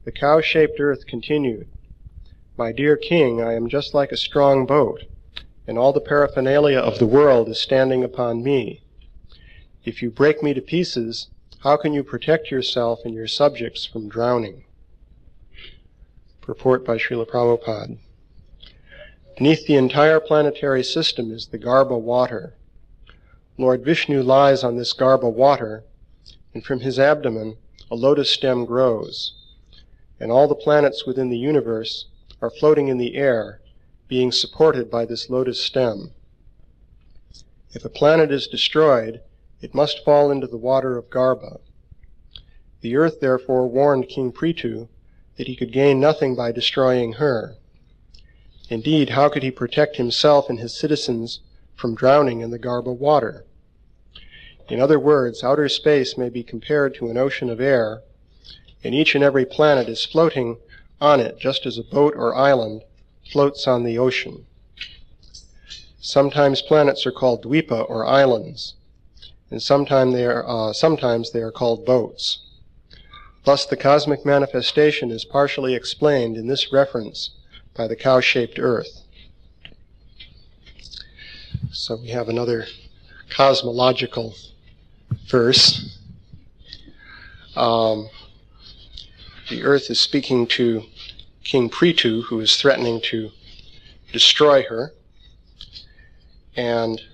The cow-shaped earth continued. My dear king, I am just like a strong boat, and all the paraphernalia of the world is standing upon me. If you break me to pieces, how can you protect yourself and your subjects from drowning? Purport by Srila Prabhupada. Beneath the entire planetary system is the Garbha water. Lord Vishnu lies on this Garbha water, and from his abdomen a lotus stem grows, and all the planets within the universe are floating in the air, being supported by this lotus stem. If a planet is destroyed, it must fall into the water of Garbha. The earth therefore warned King Prithu that he could gain nothing by destroying her. Indeed, how could he protect himself and his citizens from drowning in the Garbha water? In other words, outer space may be compared to an ocean of air, and each and every planet is floating on it just as a boat or island floats on the ocean. Sometimes planets are called dvipa or islands, and sometimes they are called boats. Thus the cosmic manifestation is partially explained in this reference by the cow-shaped earth. So we have another cosmological verse. The earth is speaking to King Prithu, who is threatening to destroy her. And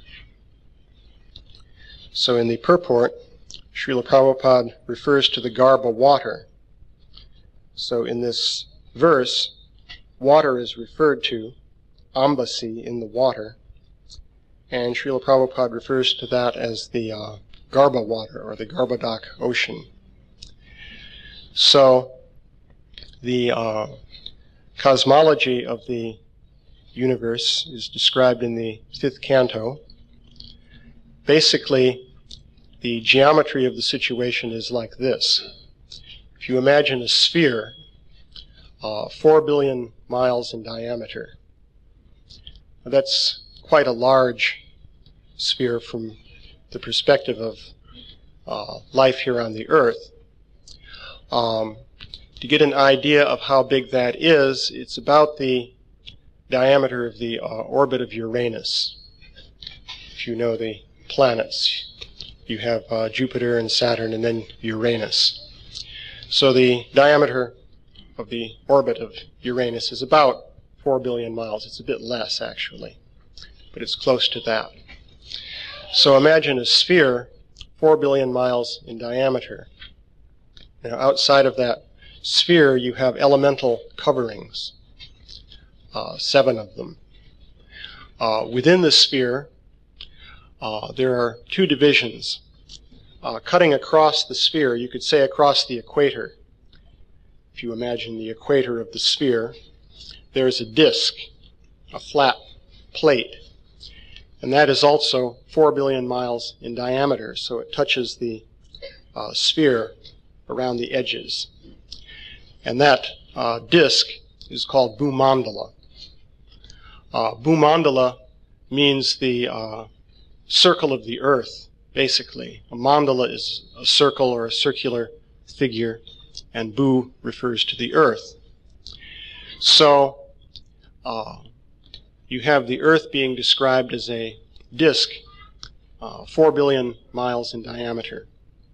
so in the purport, Srila Prabhupada refers to the Garbha water. So in this verse, water is referred to, ambasi in the water, and Srila Prabhupada refers to that as the Garbha water, or the Garbhodak ocean. So the cosmology of the universe is described in the 5th canto. Basically, the geometry of the situation is like this. If you imagine a sphere 4 billion miles in diameter, that's quite a large sphere from the perspective of life here on the earth. To get an idea of how big that is, it's about the diameter of the orbit of Uranus. If you know the planets, you have Jupiter and Saturn and then Uranus. So the diameter of the orbit of Uranus is about 4 billion miles. It's a bit less, actually, but it's close to that. So imagine a sphere 4 billion miles in diameter. Now, outside of that sphere, you have elemental coverings, 7 of them. Within the sphere, there are 2 divisions. Cutting across the sphere, you could say across the equator. If you imagine the equator of the sphere, there's a disk, a flat plate, and that is also 4 billion miles in diameter, so it touches the sphere around the edges. And that disk is called Bhumandala. Bhumandala means the circle of the earth, basically. A mandala is a circle or a circular figure, and Bhu refers to the earth. So you have the earth being described as a disk 4 billion miles in diameter.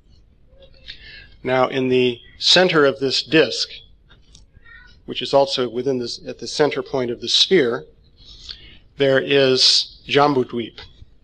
Now, in the center of this disk, which is also within this, at the center point of the sphere, there is Jambudvip.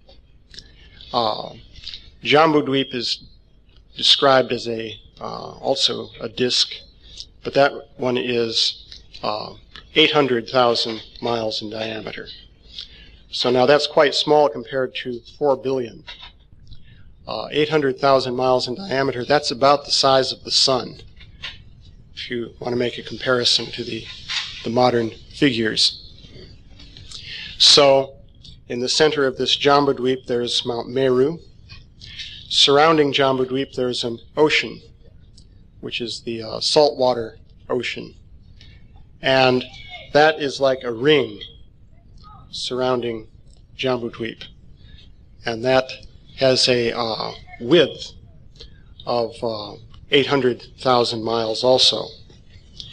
Jambudvip is described as also a disk, but that one is 800,000 miles in diameter. So now that's quite small compared to 4 billion. 800,000 miles in diameter, that's about the size of the sun, if you want to make a comparison to the modern figures. So in the center of this Jambudvip, there's Mount Meru. Surrounding Jambudvip, there's an ocean, which is the saltwater ocean. And that is like a ring surrounding Jambudvip. And that has a width of 800,000 miles also.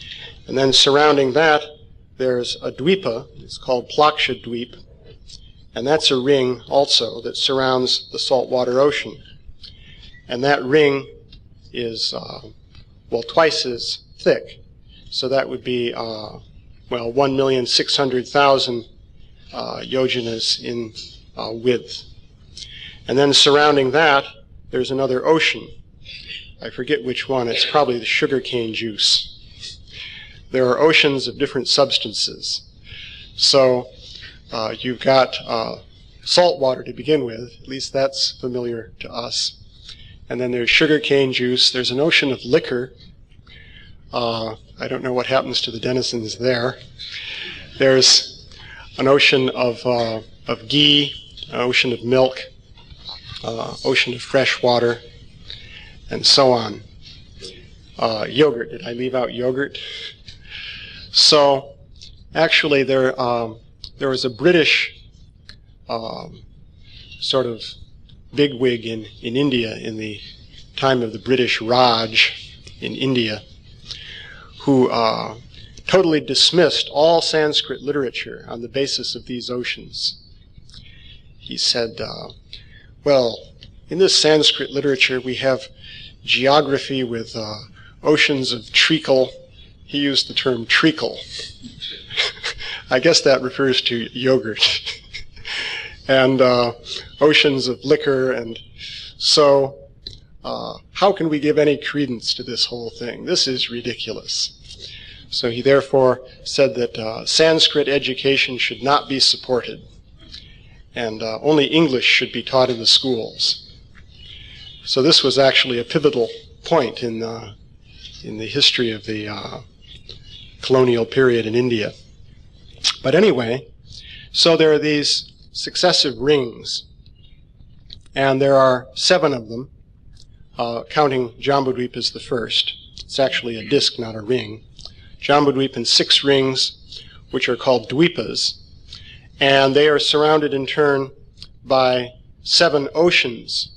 And then surrounding that, there's a dweepa. It's called Plaksha Dweep. And that's a ring also that surrounds the saltwater ocean. And that ring is, twice as thick. So that would be, 1,600,000 yojanas in width. And then surrounding that, there's another ocean. I forget which one. It's probably the sugarcane juice. There are oceans of different substances. So you've got salt water to begin with. At least that's familiar to us. And then there's sugarcane juice. There's an ocean of liquor. I don't know what happens to the denizens there. There's an ocean of ghee, an ocean of milk, ocean of fresh water, and so on. Yogurt. Did I leave out yogurt? So, actually, there was a British sort of bigwig in India in the time of the British Raj in India, who totally dismissed all Sanskrit literature on the basis of these oceans. He said, in this Sanskrit literature we have geography with oceans of treacle. He used the term treacle. I guess that refers to yogurt. And oceans of liquor. And so how can we give any credence to this whole thing? This is ridiculous. So he therefore said that Sanskrit education should not be supported, and only English should be taught in the schools. So this was actually a pivotal point in the history of the colonial period in India. But anyway, so there are these successive rings, and there are 7 of them, counting Jambudweep as the first. It's actually a disk, not a ring. Jambudweep in 6 rings, which are called dweepas, and they are surrounded in turn by 7 oceans.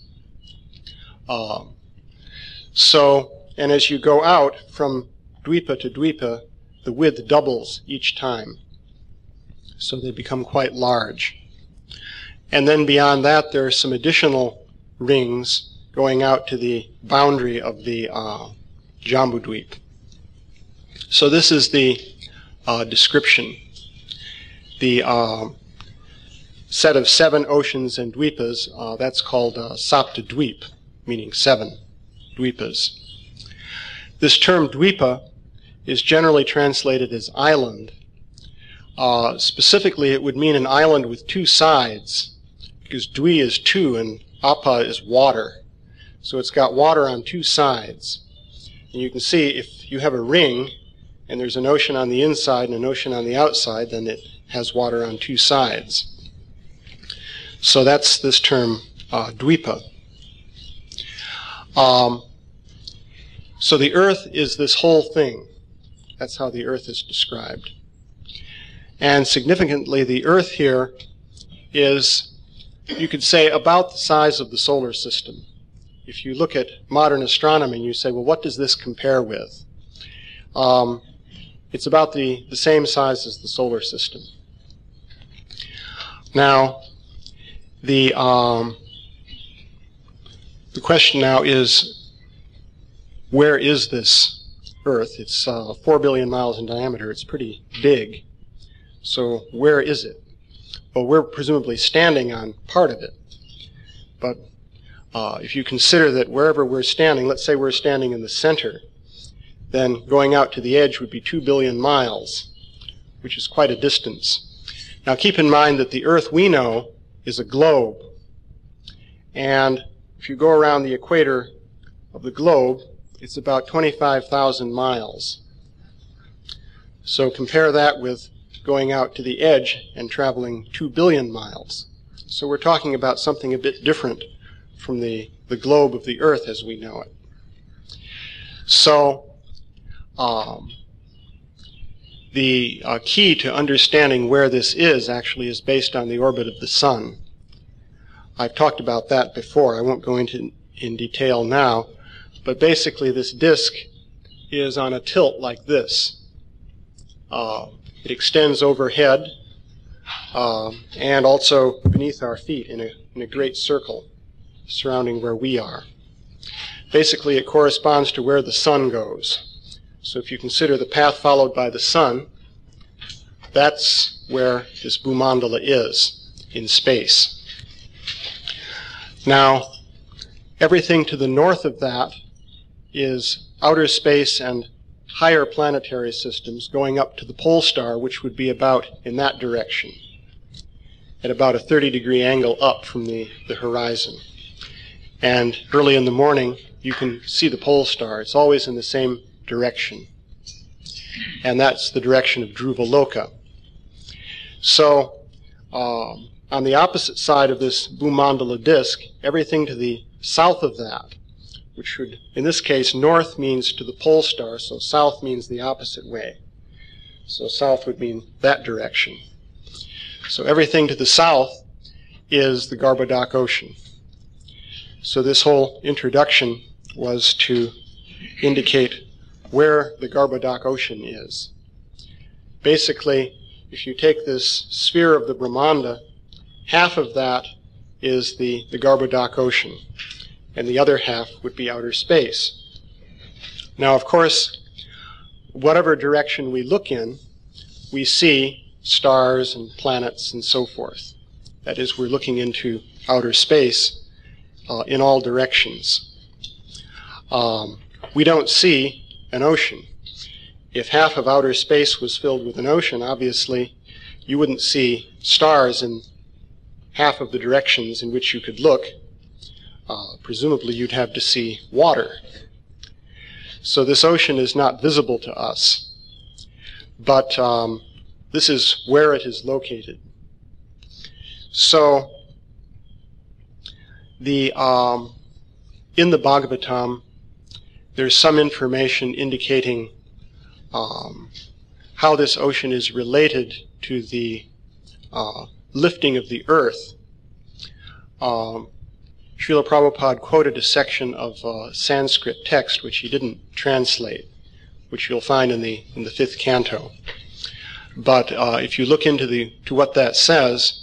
And as you go out from dweepa to dweepa, the width doubles each time. So they become quite large. And then beyond that, there are some additional rings going out to the boundary of the Jambudweep. So this is the description. The set of 7 oceans and dweepas, that's called Sapta Dweep, meaning 7 dweepas. This term dweepa is generally translated as island. Specifically, it would mean an island with 2 sides, because dwi is 2 and apa is water. So it's got water on 2 sides. And you can see if you have a ring and there's an ocean on the inside and an ocean on the outside, then it has water on 2 sides. So that's this term dweepa. So the earth is this whole thing. That's how the earth is described. And significantly, the earth here is, you could say, about the size of the solar system. If you look at modern astronomy and you say, well, what does this compare with? It's about the same size as the solar system. Now, the question now is, where is this Earth? It's 4 billion miles in diameter. It's pretty big. So where is it? Well, we're presumably standing on part of it. But if you consider that wherever we're standing, let's say we're standing in the center, then going out to the edge would be 2 billion miles, which is quite a distance. Now keep in mind that the Earth we know is a globe. And if you go around the equator of the globe, it's about 25,000 miles. So compare that with going out to the edge and traveling 2 billion miles. So we're talking about something a bit different from the globe of the Earth as we know it. So the key to understanding where this is actually is based on the orbit of the Sun. I've talked about that before. I won't go into in detail now. But basically this disk is on a tilt like this. It extends overhead and also beneath our feet in a great circle surrounding where we are. Basically, it corresponds to where the sun goes. So if you consider the path followed by the sun, that's where this Bhumandala is in space. Now, everything to the north of that is outer space and higher planetary systems going up to the pole star, which would be about in that direction, at about a 30-degree angle up from the horizon. And early in the morning, you can see the pole star. It's always in the same direction. And that's the direction of Dhruvaloka. So, on the opposite side of this Bhumandala disk, everything to the south of that, which would, in this case, north means to the pole star, so south means the opposite way. So south would mean that direction. So everything to the south is the Garbhodak Ocean. So this whole introduction was to indicate where the Garbhodak Ocean is. Basically, if you take this sphere of the Brahmanda, half of that is the Garbhodak Ocean, and the other half would be outer space. Now, of course, whatever direction we look in, we see stars and planets and so forth. That is, we're looking into outer space in all directions. We don't see an ocean. If half of outer space was filled with an ocean, obviously you wouldn't see stars in half of the directions in which you could look. Presumably you'd have to see water. So this ocean is not visible to us. But this is where it is located. So in the Bhagavatam, there's some information indicating how this ocean is related to the lifting of the earth. Srila Prabhupada quoted a section of Sanskrit text which he didn't translate, which you'll find in the 5th canto. But if you look into what that says,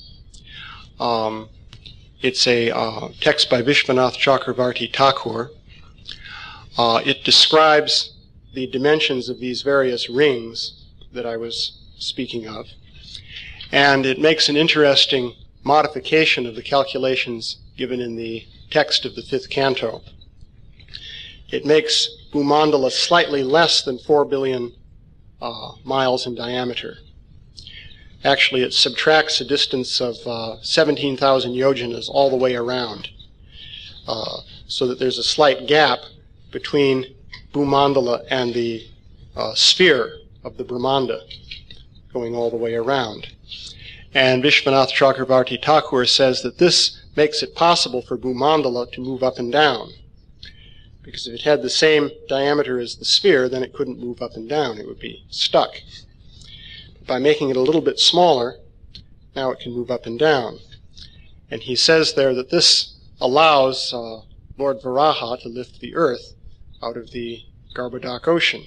it's a text by Vishwanath Chakravarti Thakur. It describes the dimensions of these various rings that I was speaking of, and it makes an interesting modification of the calculations given in the text of the 5th canto. It makes Bhumandala slightly less than 4 billion miles in diameter. Actually, it subtracts a distance of 17,000 yojanas all the way around, so that there's a slight gap between Bhumandala and the sphere of the Brahmanda going all the way around. And Vishwanath Chakravarti Thakur says that this makes it possible for Bhumandala to move up and down. Because if it had the same diameter as the sphere, then it couldn't move up and down. It would be stuck. By making it a little bit smaller, now it can move up and down. And he says there that this allows Lord Varaha to lift the earth out of the Garbhodak Ocean.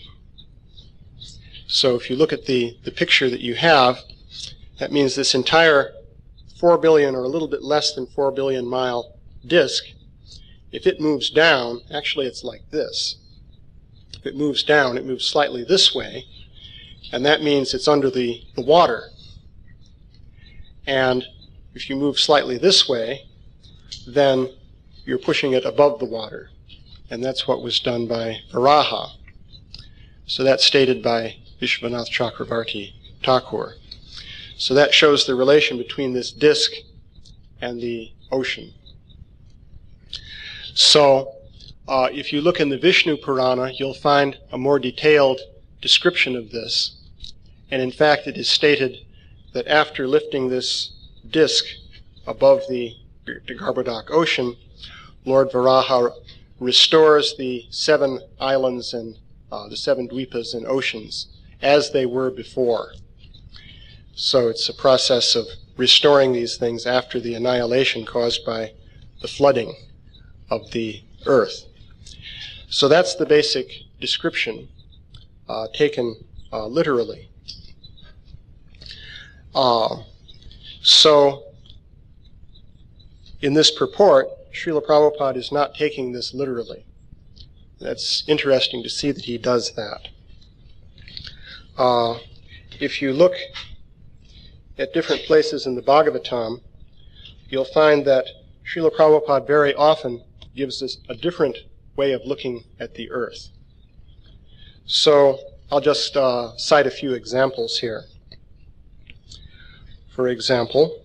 So if you look at the picture that you have, that means this entire 4 billion or a little bit less than 4 billion mile disk, if it moves down, actually it's like this. If it moves down, it moves slightly this way, and that means it's under the water. And if you move slightly this way, then you're pushing it above the water. And that's what was done by Varaha. So that's stated by Vishwanath Chakravarti Thakur. So that shows the relation between this disk and the ocean. So if you look in the Vishnu Purana, you'll find a more detailed description of this. And in fact, it is stated that after lifting this disk above the Garbhodak Ocean, Lord Varaha restores the 7 islands and the 7 dvipas and oceans as they were before. So it's a process of restoring these things after the annihilation caused by the flooding of the earth. So that's the basic description taken literally. So, in this purport, Srila Prabhupada is not taking this literally. That's interesting to see that he does that. If you look at different places in the Bhagavatam, you'll find that Srila Prabhupada very often gives us a different way of looking at the earth. So I'll just cite a few examples here. For example,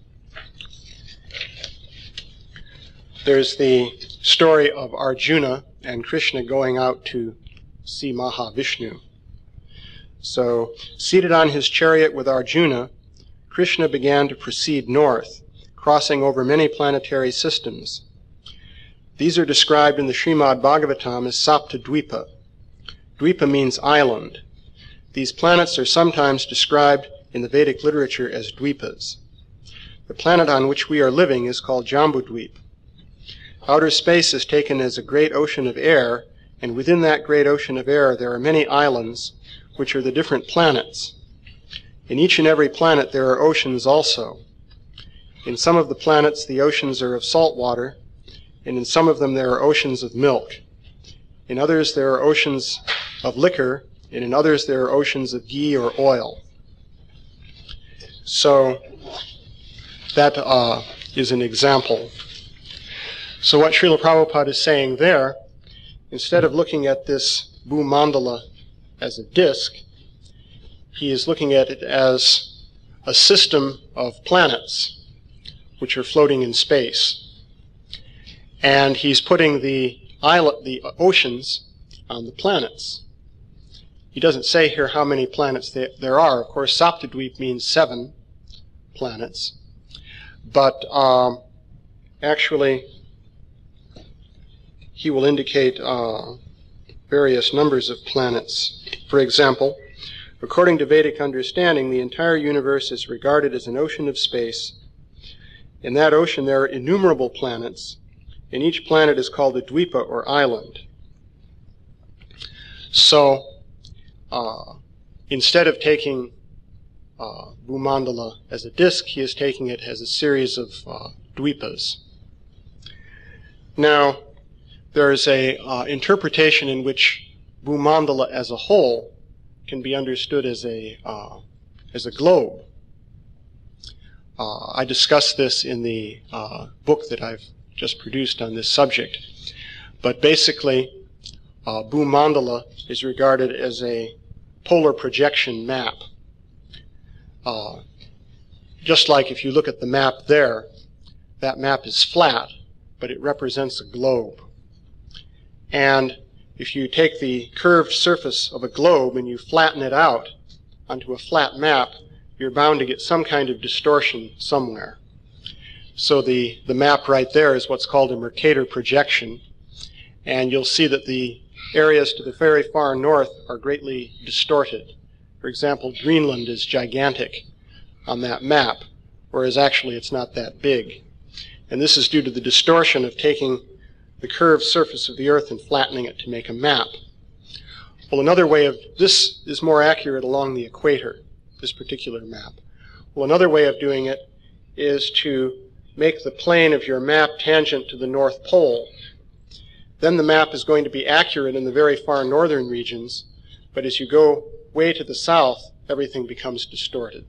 there's the story of Arjuna and Krishna going out to see Mahavishnu. So, seated on his chariot with Arjuna, Krishna began to proceed north, crossing over many planetary systems. These are described in the Srimad Bhagavatam as Sapta Dvipa. Dvipa means island. These planets are sometimes described in the Vedic literature as Dvipas. The planet on which we are living is called Jambudvip. Outer space is taken as a great ocean of air, and within that great ocean of air there are many islands, which are the different planets. In each and every planet there are oceans also. In some of the planets the oceans are of salt water, and in some of them there are oceans of milk. In others there are oceans of liquor, and in others there are oceans of ghee or oil. So that is an example. So what Srila Prabhupada is saying there, instead of looking at this Bhumandala as a disk, he is looking at it as a system of planets which are floating in space. And he's putting the oceans on the planets. He doesn't say here how many planets there are. Of course, Saptadvip means 7 planets. But actually, he will indicate various numbers of planets. For example, according to Vedic understanding, the entire universe is regarded as an ocean of space. In that ocean there are innumerable planets, and each planet is called a dvipa or island. So, instead of taking Bhumandala as a disk, he is taking it as a series of dvipas. Now, there is a interpretation in which Bhumandala as a whole can be understood as a globe. I discussed this in the book that I've just produced on this subject. But basically, Bhumandala is regarded as a polar projection map. Just like if you look at the map there, that map is flat, but it represents a globe. And if you take the curved surface of a globe and you flatten it out onto a flat map, you're bound to get some kind of distortion somewhere. So the map right there is what's called a Mercator projection, and you'll see that the areas to the very far north are greatly distorted. For example, Greenland is gigantic on that map, whereas actually it's not that big. And this is due to the distortion of taking the curved surface of the earth and flattening it to make a map. Well, another way of, this is more accurate along the equator, this particular map. Well, another way of doing it is to make the plane of your map tangent to the North Pole. Then the map is going to be accurate in the very far northern regions, but as you go way to the south, everything becomes distorted.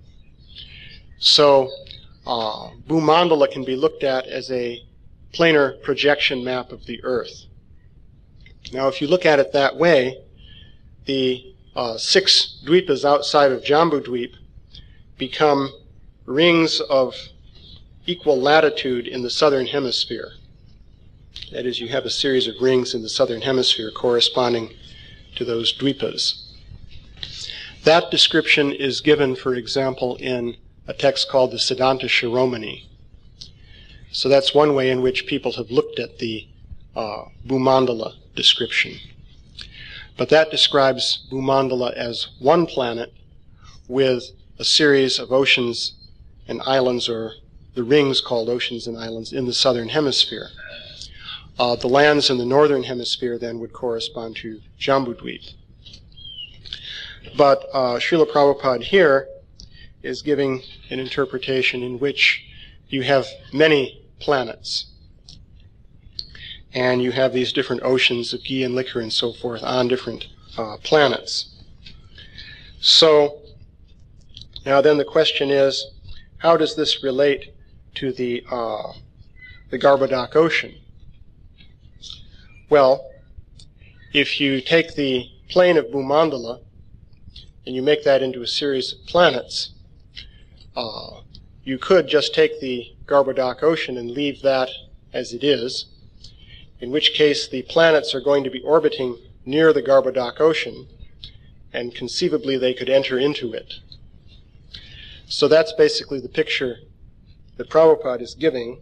So, Bhumandala can be looked at as a planar projection map of the Earth. Now, if you look at it that way, the 6 dvipas outside of Jambudvip become rings of equal latitude in the southern hemisphere. That is, you have a series of rings in the southern hemisphere corresponding to those dvipas. That description is given, for example, in a text called the Siddhanta Shiromani. So that's one way in which people have looked at the Bhumandala description. But that describes Bhumandala as one planet with a series of oceans and islands, or the rings called oceans and islands, in the southern hemisphere. The lands in the northern hemisphere then would correspond to Jambudvip. But Srila Prabhupada here is giving an interpretation in which you have many planets. And you have these different oceans of ghee and liquor and so forth on different planets. So now then the question is, how does this relate to the Garbhodak Ocean? Well, if you take the plane of Bhumandala and you make that into a series of planets, you could just take the Garbhodak Ocean and leave that as it is, in which case the planets are going to be orbiting near the Garbhodak Ocean, and conceivably they could enter into it. So that's basically the picture that Prabhupada is giving.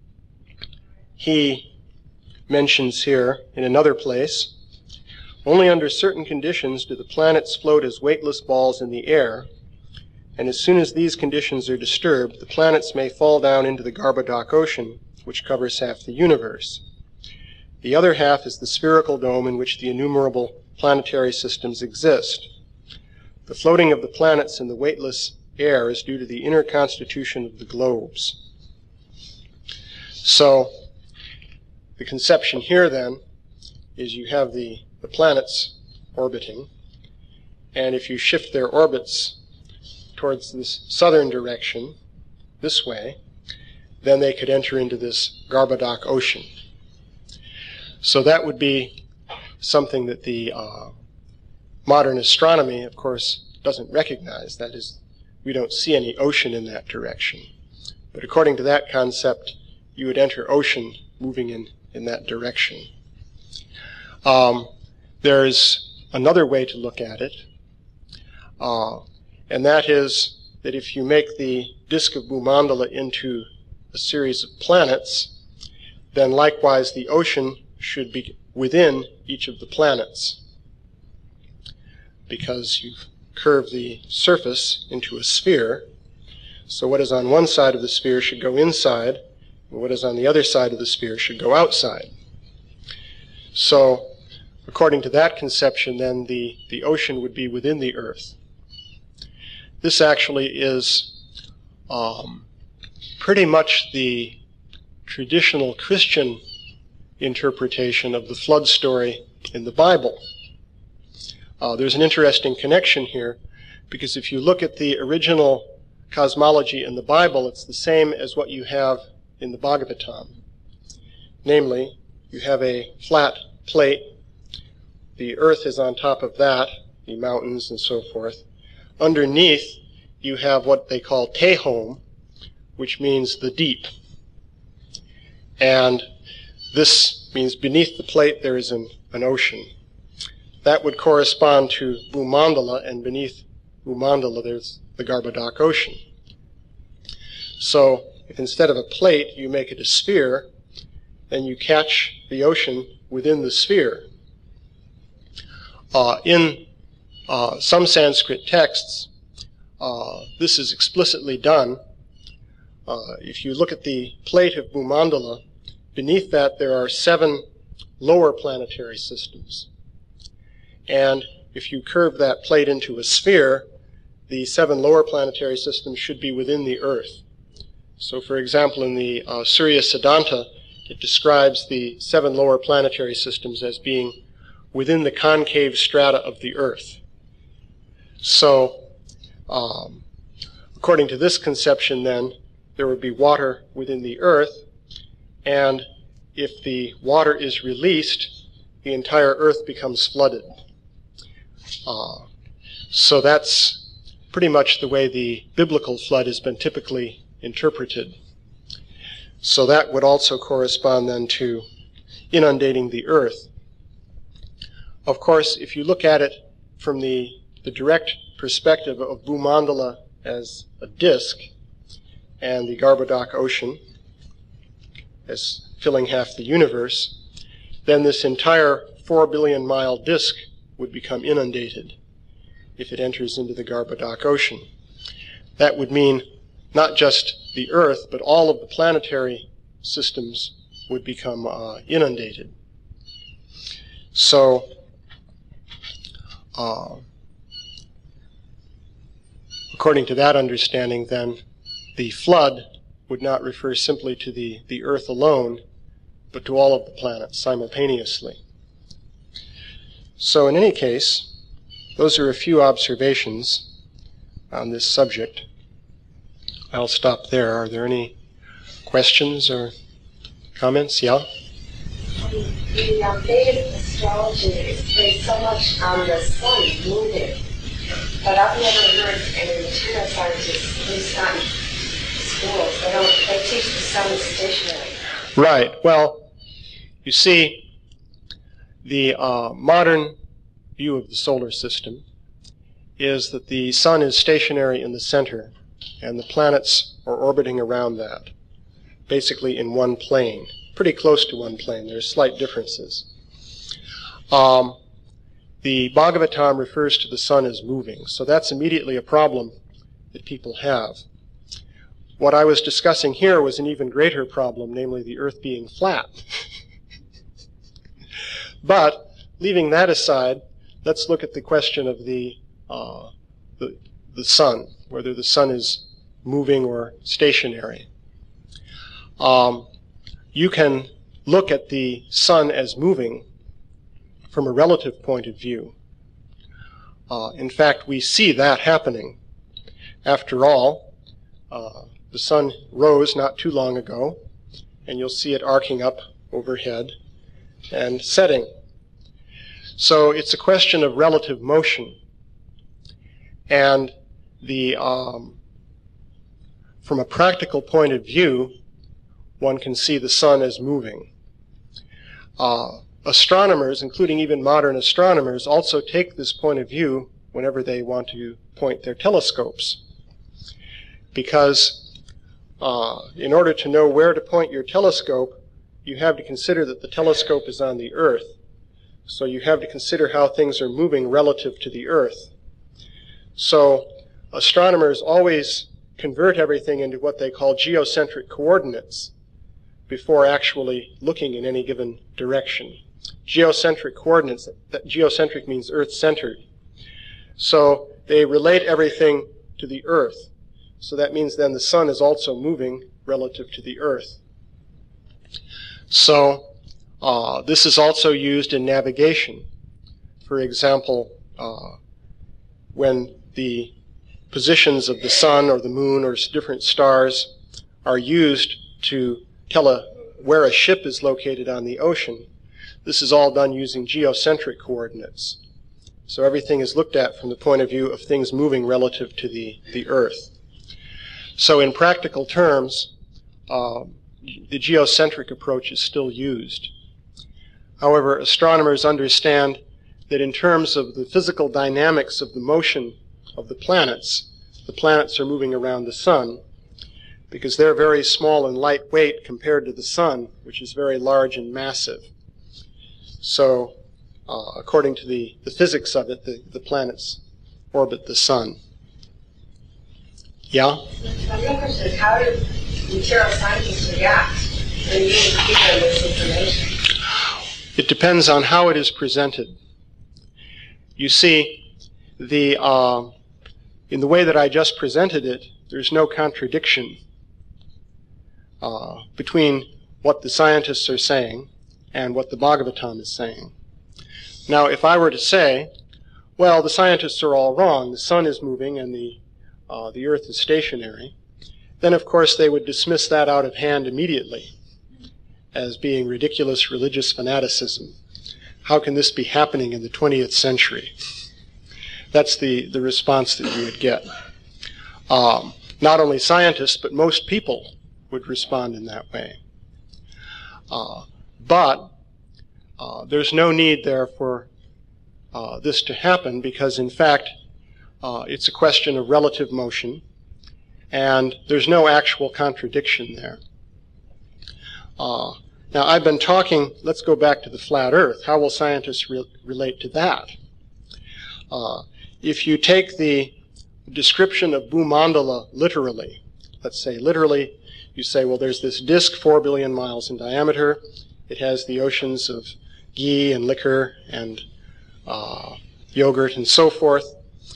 He mentions here in another place, only under certain conditions do the planets float as weightless balls in the air, and as soon as these conditions are disturbed, the planets may fall down into the Garbhodak Ocean, which covers half the universe. The other half is the spherical dome in which the innumerable planetary systems exist. The floating of the planets in the weightless air is due to the inner constitution of the globes. So, the conception here then is you have the planets orbiting, and if you shift their orbits towards this southern direction, this way, then they could enter into this Garbhodak Ocean. So that would be something that the modern astronomy, of course, doesn't recognize. That is, we don't see any ocean in that direction. But according to that concept, you would enter ocean moving in that direction. There's another way to look at it, and that is that if you make the disk of Bhumandala into a series of planets, then likewise the ocean should be within each of the planets, because you've curved the surface into a sphere. So what is on one side of the sphere should go inside, and what is on the other side of the sphere should go outside. So according to that conception, then the ocean would be within the earth. This actually is pretty much the traditional Christian interpretation of the flood story in the Bible. There's an interesting connection here, because if you look at the original cosmology in the Bible, it's the same as what you have in the Bhagavatam. Namely, you have a flat plate, the earth is on top of that, the mountains and so forth. Underneath, you have what they call Tehom, which means the deep. And this means beneath the plate there is an ocean. That would correspond to Bhumandala, and beneath Bhumandala there's the Garbhodak Ocean. So if instead of a plate you make it a sphere, then you catch the ocean within the sphere. In some Sanskrit texts, this is explicitly done. If you look at the plate of Bhumandala, beneath that there are 7 lower planetary systems. And if you curve that plate into a sphere, the 7 lower planetary systems should be within the Earth. So for example, in the Surya Siddhanta, it describes the 7 lower planetary systems as being within the concave strata of the Earth. So, according to this conception then, there would be water within the Earth, and if the water is released, the entire Earth becomes flooded. So that's pretty much the way the biblical flood has been typically interpreted. So that would also correspond then to inundating the Earth. Of course, if you look at it from the direct perspective of Bhumandala as a disk, and the Garbhodak Ocean as filling half the universe, then this entire 4 billion mile disk would become inundated if it enters into the Garbhodak Ocean. That would mean not just the Earth, but all of the planetary systems would become inundated. So, According to that understanding, then, the flood would not refer simply to the Earth alone, but to all of the planets simultaneously. So in any case, those are a few observations on this subject. I'll stop there. Are there any questions or comments? Yeah? The Vedic astrology is based so much on the sun moving, but I've never heard any material scientists, at least not in schools, they teach the sun is stationary. Right. Well, you see, the modern view of the solar system is that the sun is stationary in the center, and the planets are orbiting around that, basically in one plane, pretty close to one plane. There's slight differences. The Bhagavatam refers to the sun as moving, so that's immediately a problem that people have. What I was discussing here was an even greater problem, namely the Earth being flat. But, leaving that aside, let's look at the question of the sun, whether the sun is moving or stationary. You can look at the sun as moving from a relative point of view. In fact, we see that happening. After all, the sun rose not too long ago, and you'll see it arcing up overhead and setting. So it's a question of relative motion. And from a practical point of view, one can see the sun as moving. Astronomers, including even modern astronomers, also take this point of view whenever they want to point their telescopes. Because in order to know where to point your telescope, you have to consider that the telescope is on the Earth. So you have to consider how things are moving relative to the Earth. So astronomers always convert everything into what they call geocentric coordinates before actually looking in any given direction. Geocentric coordinates, that geocentric means Earth-centered. So they relate everything to the Earth. So that means then the sun is also moving relative to the Earth. So this is also used in navigation. For example, when the positions of the sun or the moon or different stars are used to tell where a ship is located on the ocean, this is all done using geocentric coordinates. So everything is looked at from the point of view of things moving relative to the Earth. So in practical terms, the geocentric approach is still used. However, astronomers understand that in terms of the physical dynamics of the motion of the planets are moving around the sun, because they're very small and lightweight compared to the sun, which is very large and massive. So, according to the physics of it, the planets orbit the sun. Yeah? My real question is, how do material scientists react when you give them this information? It depends on how it is presented. You see, in the way that I just presented it, there's no contradiction between what the scientists are saying and what the Bhagavatam is saying. Now, if I were to say, well, the scientists are all wrong, the sun is moving and the Earth is stationary, then of course they would dismiss that out of hand immediately as being ridiculous religious fanaticism. How can this be happening in the 20th century? That's the response that you would get. Not only scientists, but most people would respond in that way. But there's no need there for this to happen because, in fact, it's a question of relative motion, and there's no actual contradiction there. Now, I've been talking, let's go back to the flat Earth. How will scientists relate to that? If you take the description of Bhumandala literally, let's say literally, you say, well, there's this disk 4 billion miles in diameter. It has the oceans of ghee and liquor and yogurt and so forth.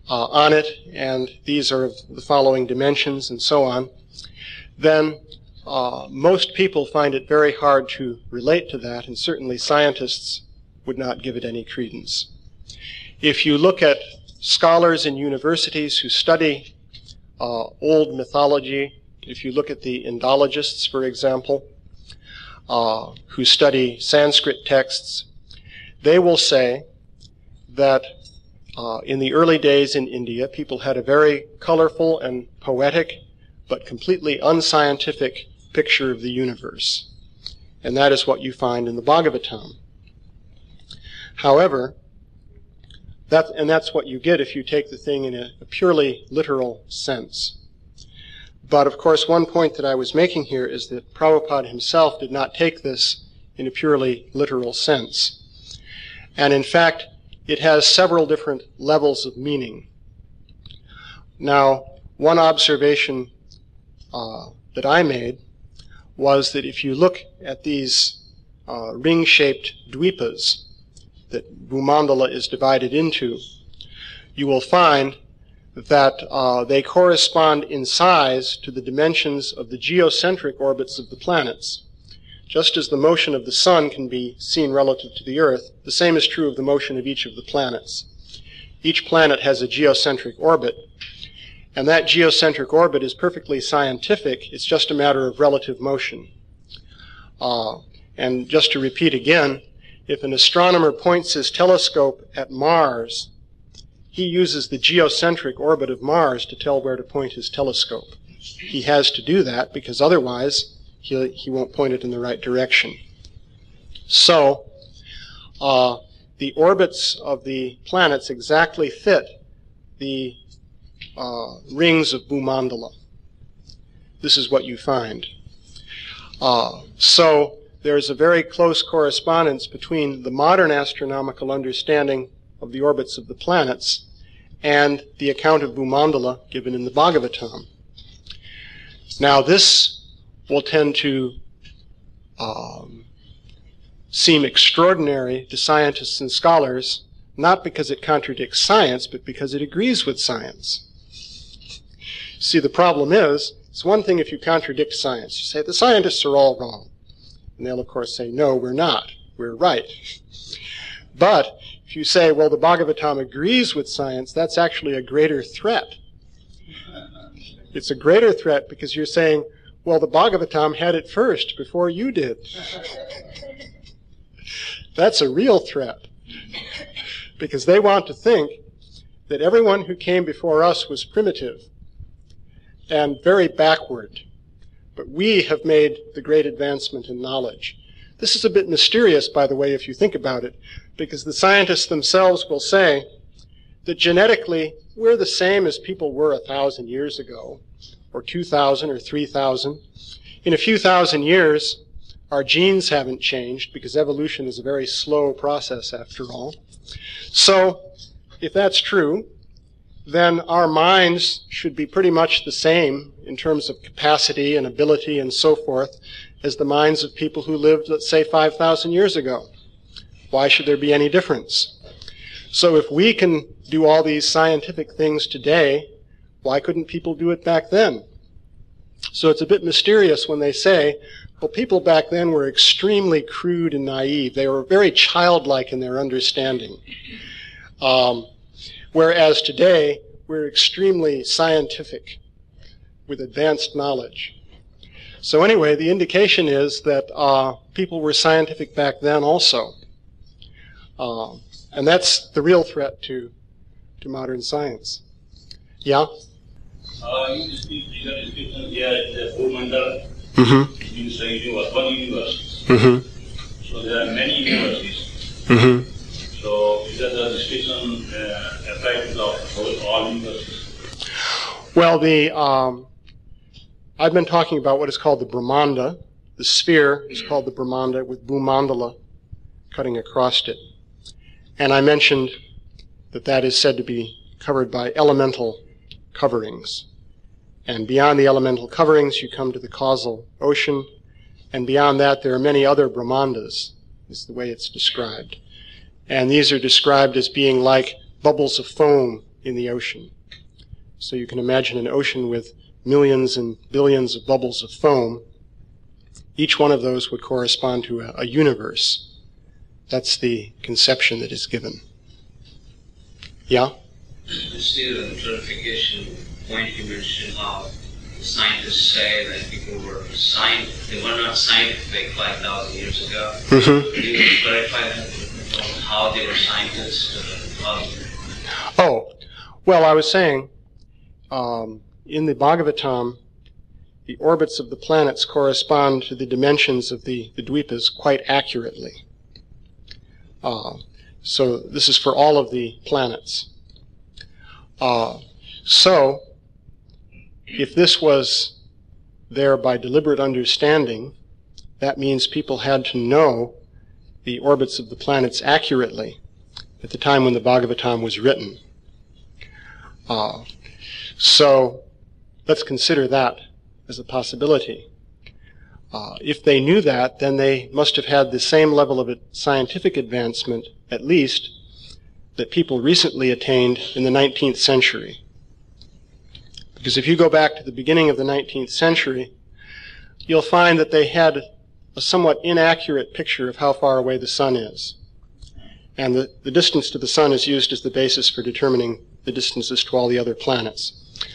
on it, and these are of the following dimensions and so on, then most people find it very hard to relate to that, and certainly scientists would not give it any credence. If you look at scholars in universities who study old mythology, if you look at the Indologists, for example, who study Sanskrit texts, they will say that in the early days in India, people had a very colorful and poetic, but completely unscientific picture of the universe. And that is what you find in the Bhagavatam. However, that's what you get if you take the thing in a purely literal sense. But of course, one point that I was making here is that Prabhupada himself did not take this in a purely literal sense. And in fact, it has several different levels of meaning. Now, one observation that I made was that if you look at these ring-shaped dvipas that Bhumandala is divided into, you will find that they correspond in size to the dimensions of the geocentric orbits of the planets. Just as the motion of the sun can be seen relative to the Earth, the same is true of the motion of each of the planets. Each planet has a geocentric orbit, and that geocentric orbit is perfectly scientific. It's just a matter of relative motion. And just to repeat again, if an astronomer points his telescope at Mars, he uses the geocentric orbit of Mars to tell where to point his telescope. He has to do that because otherwise he won't point it in the right direction. So, the orbits of the planets exactly fit the rings of Bhumandala. This is what you find. So, there's a very close correspondence between the modern astronomical understanding of the orbits of the planets and the account of Bhumandala given in the Bhagavatam. Now, this will tend to seem extraordinary to scientists and scholars, not because it contradicts science, but because it agrees with science. See, the problem is, it's one thing if you contradict science. You say, the scientists are all wrong. And they'll, of course, say, no, we're not. We're right. But if you say, well, the Bhagavatam agrees with science, that's actually a greater threat. It's a greater threat because you're saying, well, the Bhagavatam had it first before you did. That's a real threat. Because they want to think that everyone who came before us was primitive and very backward. But we have made the great advancement in knowledge. This is a bit mysterious, by the way, if you think about it, because the scientists themselves will say that genetically we're the same as people were 1,000 years ago, or 2,000 or 3,000. In a few thousand years, our genes haven't changed because evolution is a very slow process after all. So, if that's true, then our minds should be pretty much the same in terms of capacity and ability and so forth as the minds of people who lived, let's say, 5,000 years ago. Why should there be any difference? So if we can do all these scientific things today, why couldn't people do it back then? So it's a bit mysterious when they say, well, people back then were extremely crude and naive. They were very childlike in their understanding. Whereas today, we're extremely scientific with advanced knowledge. So anyway, the indication is that people were scientific back then also. And that's the real threat to modern science. Yeah? You speak your description here in the Bhumandala. Mm-hmm. You say universe, one universe. Mm-hmm. So there are many universes. Mm-hmm. So is that the description applied to all universes? Well, I've been talking about what is called the Brahmanda. The sphere is called the Brahmanda with Bhumandala cutting across it. And I mentioned that that is said to be covered by elemental coverings. And beyond the elemental coverings, you come to the causal ocean. And beyond that, there are many other Brahmandas, is the way it's described. And these are described as being like bubbles of foam in the ocean. So you can imagine an ocean with millions and billions of bubbles of foam. Each one of those would correspond to a universe. That's the conception that is given. Yeah? Still, in clarification point, you mentioned how scientists say that people were they were not scientific 5,000 years ago. Mm-hmm. Can you clarify that? How they were scientists? Oh, well, I was saying, in the Bhagavatam, the orbits of the planets correspond to the dimensions of the Dvipas quite accurately. So this is for all of the planets. So, if this was there by deliberate understanding, that means people had to know the orbits of the planets accurately at the time when the Bhagavatam was written. So, let's consider that as a possibility. If they knew that, then they must have had the same level of scientific advancement, at least, that people recently attained in the 19th century. Because if you go back to the beginning of the 19th century, you'll find that they had a somewhat inaccurate picture of how far away the sun is. And the distance to the sun is used as the basis for determining the distances to all the other planets.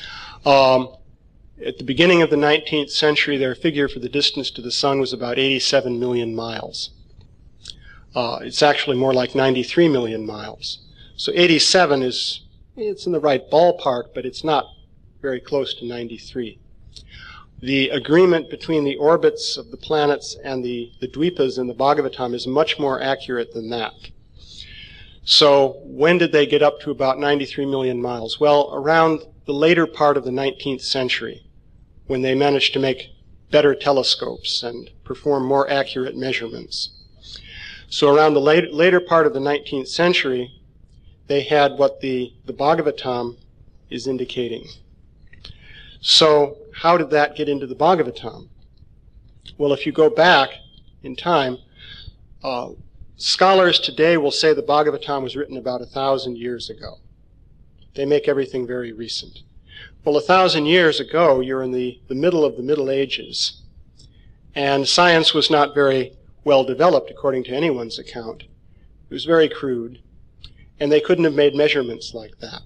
At the beginning of the 19th century, their figure for the distance to the sun was about 87 million miles. It's actually more like 93 million miles. So 87 it's in the right ballpark, but it's not very close to 93. The agreement between the orbits of the planets and the Dvipas in the Bhagavatam is much more accurate than that. So when did they get up to about 93 million miles? Well, around the later part of the 19th century, when they managed to make better telescopes and perform more accurate measurements. So around the later part of the 19th century, they had what the Bhagavatam is indicating. So how did that get into the Bhagavatam? Well, if you go back in time, scholars today will say the Bhagavatam was written about 1,000 years ago. They make everything very recent. Well, 1,000 years ago, you're in the middle of the Middle Ages, and science was not very well developed, according to anyone's account. It was very crude, and they couldn't have made measurements like that.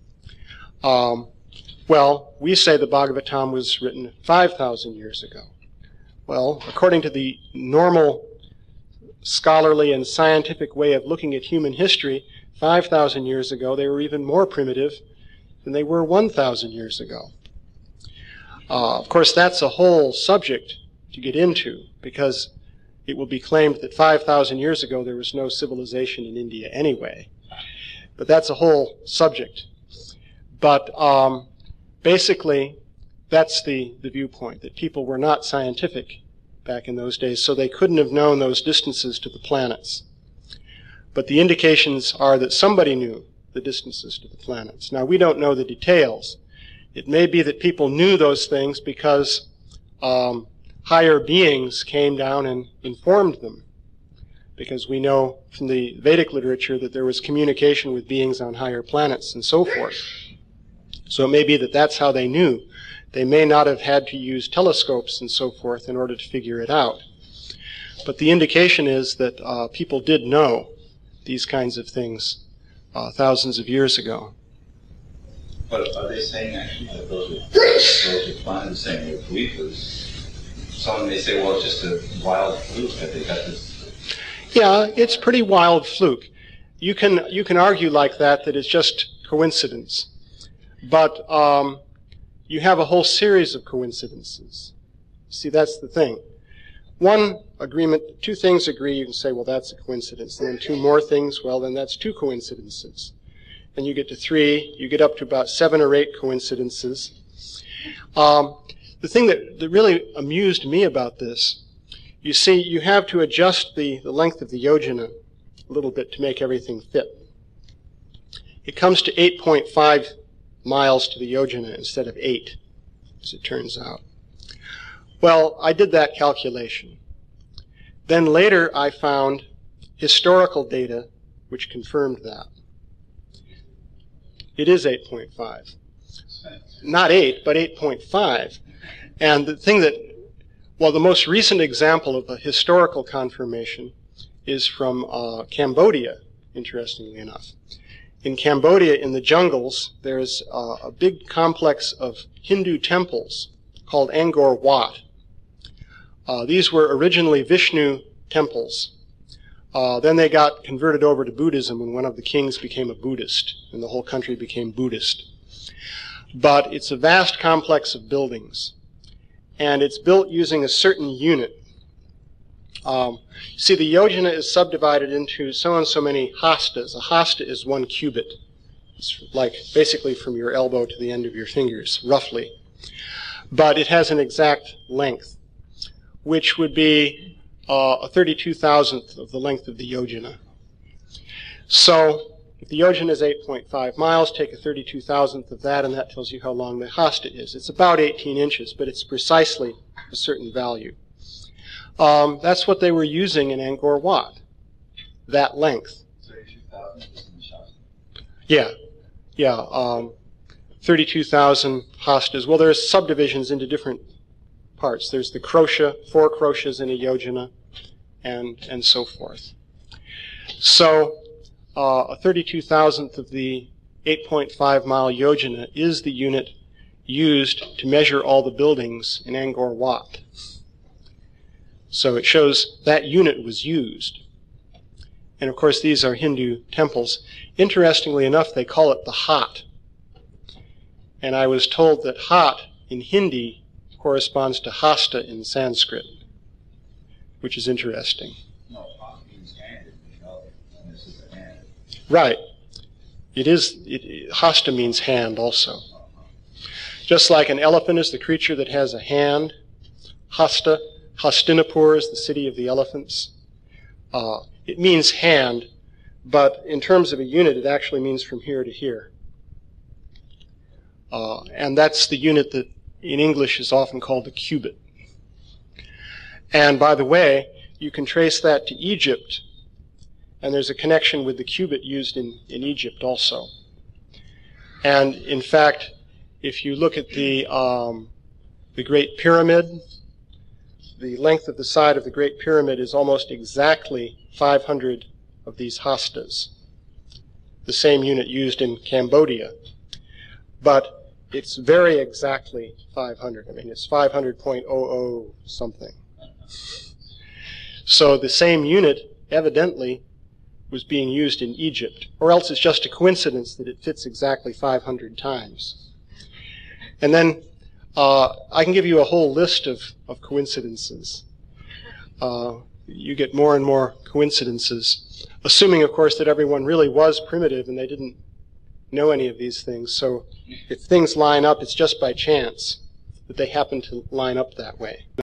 Well, we say the Bhagavatam was written 5,000 years ago. Well, according to the normal scholarly and scientific way of looking at human history, 5,000 years ago, they were even more primitive than they were 1,000 years ago. Of course, that's a whole subject to get into, because it will be claimed that 5,000 years ago there was no civilization in India anyway. But that's a whole subject. But basically, that's the viewpoint, that people were not scientific back in those days, so they couldn't have known those distances to the planets. But the indications are that somebody knew the distances to the planets. Now, we don't know the details. It may be that people knew those things because higher beings came down and informed them. Because we know from the Vedic literature that there was communication with beings on higher planets and so forth. So it may be that that's how they knew. They may not have had to use telescopes and so forth in order to figure it out. But the indication is that people did know these kinds of things thousands of years ago. But are they saying actually that those are planets saying they're Dvipas? Someone may say, well, it's just a wild fluke that they got this. Yeah, it's pretty wild fluke. You can argue like that it's just coincidence. But you have a whole series of coincidences. See, that's the thing. One agreement, two things agree, you can say, well, that's a coincidence. And then two more things, well, then that's two coincidences. And you get to three, you get up to about 7 or 8 coincidences. The thing that really amused me about this, you see, you have to adjust the length of the yojana a little bit to make everything fit. It comes to 8.5 miles to the yojana instead of 8, as it turns out. Well, I did that calculation. Then later I found historical data which confirmed that. It is 8.5. Not 8, but 8.5. And the thing that, well, the most recent example of a historical confirmation is from Cambodia, interestingly enough. In Cambodia, in the jungles, there's a big complex of Hindu temples called Angkor Wat. These were originally Vishnu temples. Then they got converted over to Buddhism when one of the kings became a Buddhist, and the whole country became Buddhist. But it's a vast complex of buildings, and it's built using a certain unit. See, the yojana is subdivided into so and so many hastas. A hasta is 1 cubit. It's like basically from your elbow to the end of your fingers, roughly. But it has an exact length, which would be a 32,000th of the length of the yojana. So if the yojana is 8.5 miles, take a 32,000th of that, and that tells you how long the hasta is. It's about 18 inches, but it's precisely a certain value. That's what they were using in Angkor Wat, that length. 32,000 is in the Shasta. Yeah. 32,000 hastas. Well, there's subdivisions into different parts. There's the krosha, 4 kroshas in a yojana, and so forth. So a 32,000th of the 8.5 mile yojana is the unit used to measure all the buildings in Angkor Wat. So it shows that unit was used. And of course these are Hindu temples. Interestingly enough, they call it the Hat. And I was told that Hat in Hindi corresponds to hasta in Sanskrit, which is interesting. No, hasta means hand, and this is a hand. Right. Hasta means hand also. Just like an elephant is the creature that has a hand, hasta, Hastinapur is the city of the elephants. It means hand, but in terms of a unit, it actually means from here to here. And that's the unit that in English is often called the cubit. And by the way, you can trace that to Egypt, and there's a connection with the cubit used in Egypt also. And in fact, if you look at the Great Pyramid, the length of the side of the Great Pyramid is almost exactly 500 of these hastas, the same unit used in Cambodia. But it's very exactly 500. I mean, it's 500.00 something. So the same unit evidently was being used in Egypt, or else it's just a coincidence that it fits exactly 500 times. And then I can give you a whole list of coincidences. You get more and more coincidences, assuming, of course, that everyone really was primitive and they didn't know any of these things. So if things line up, it's just by chance that they happen to line up that way.